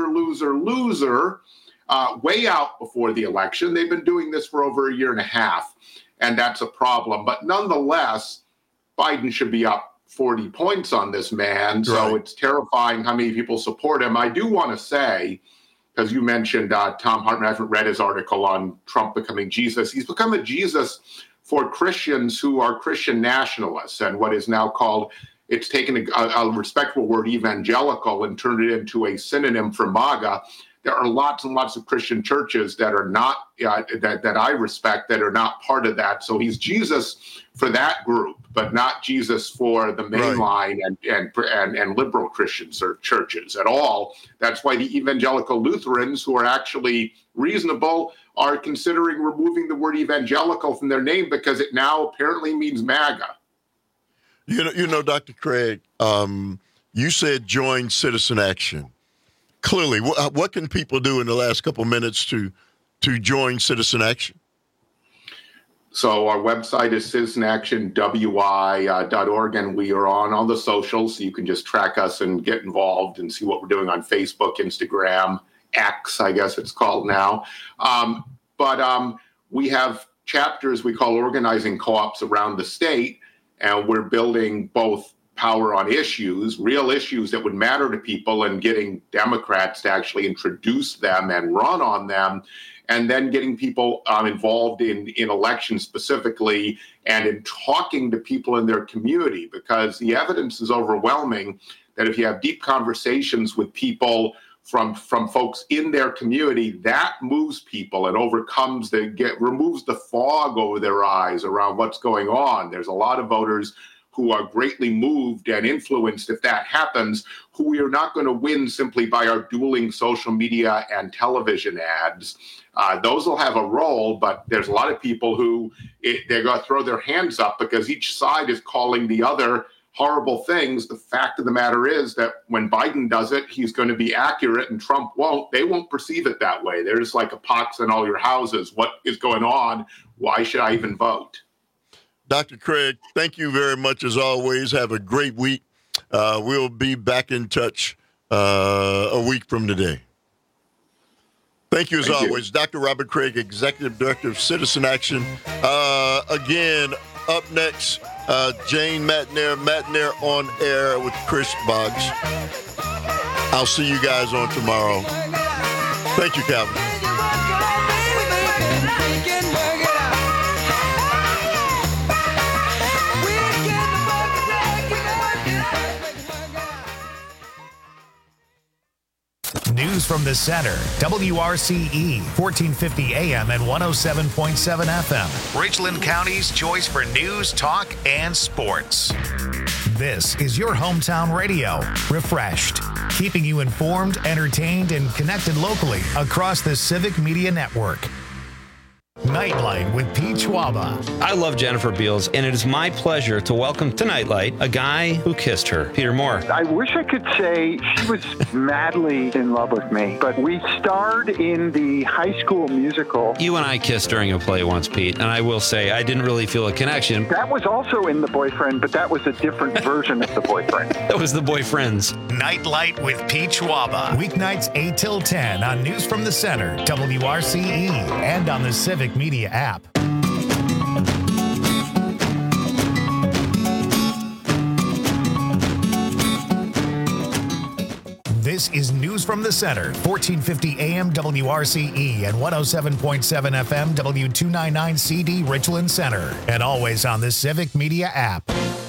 way out before the election. They've been doing this for over a year and a half, and that's a problem. But nonetheless, Biden should be up 40 points on this man, so it's terrifying how many people support him. I do want to say, because you mentioned Tom Hartman, I haven't read his article on Trump becoming Jesus. He's become a Jesus for Christians who are Christian nationalists, and what is now called, it's taken a respectable word, evangelical, and turned it into a synonym for MAGA. There are lots and lots of Christian churches that are not, that I respect, that are not part of that. So he's Jesus for that group, but not Jesus for the mainline and liberal Christian churches at all. That's why the evangelical Lutherans, who are actually reasonable, are considering removing the word evangelical from their name because it now apparently means MAGA. You know, Dr. Craig, you said join Citizen Action. Clearly, what can people do in the last couple minutes to join Citizen Action? So our website is citizenactionwi.org, and we are on all the socials, so you can just track us and get involved and see what we're doing on Facebook, Instagram, X, I guess it's called now. But we have chapters we call organizing co-ops around the state, and we're building both power on issues, real issues that would matter to people, and getting Democrats to actually introduce them and run on them, and then getting people involved in elections specifically and in talking to people in their community, because the evidence is overwhelming that if you have deep conversations with people from folks in their community, that moves people and removes the fog over their eyes around what's going on. There's a lot of voters who are greatly moved and influenced if that happens, who we are not going to win simply by our dueling social media and television ads. Those will have a role, but there's a lot of people who they're going to throw their hands up because each side is calling the other horrible things. The fact of the matter is that when Biden does it, he's going to be accurate and Trump won't. They won't perceive it that way. There's like a pox in all your houses. What is going on? Why should I even vote? Dr. Craig, thank you very much as always. Have a great week. We'll be back in touch a week from today. Thank you as always. Dr. Robert Craig, Executive Director of Citizen Action. Again, up next, Jane Matenaer on air with Chris Boggs. I'll see you guys on tomorrow. Thank you, Calvin. News from the center. WRCE, 1450 AM and 107.7 FM. Richland County's choice for news, talk, and sports. This is your hometown radio. Refreshed. Keeping you informed, entertained, and connected locally across the Civic Media Network. Nightlight with Pete Schwaba. I love Jennifer Beals, and it is my pleasure to welcome to Nightlight a guy who kissed her, Peter Moore. I wish I could say she was madly in love with me, but we starred in the High School Musical. You and I kissed during a play once, Pete, and I will say I didn't really feel a connection. That was also in The Boyfriend, but that was a different version of The Boyfriend. That was The Boyfriends. Nightlight with Pete Schwaba. Weeknights 8 till 10 on News from the Center, WRCE, and on the Civic Media app. This is News from the Center, 1450 AM WRCE and 107.7 FM W299CD Richland Center, and always on the Civic Media app.